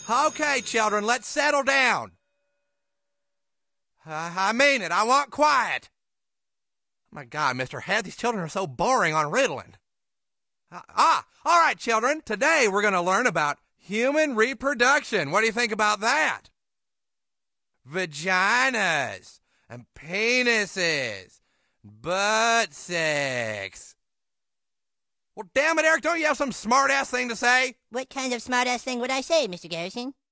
Okay, children, let's settle down. I mean it. I want quiet. My God, Mr. Head, these children are so boring on Ritalin. All right, children. Today we're going to learn about human reproduction. What do you think about that? Vaginas and penises, butt sex. Well, damn it, Eric, don't you have some smart-ass thing to say? What kind of smart-ass thing would I say, Mr. Garrison?